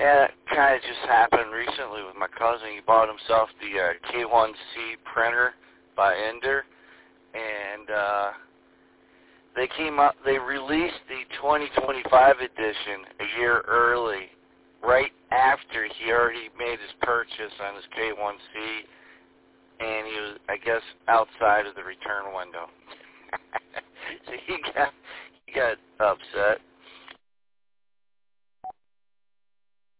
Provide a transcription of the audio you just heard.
Yeah, it kind of just happened recently with my cousin. He bought himself the K1C printer by Ender, and they released the 2025 edition a year early, right after he already made his purchase on his K1C, and he was, I guess, outside of the return window. So he got upset.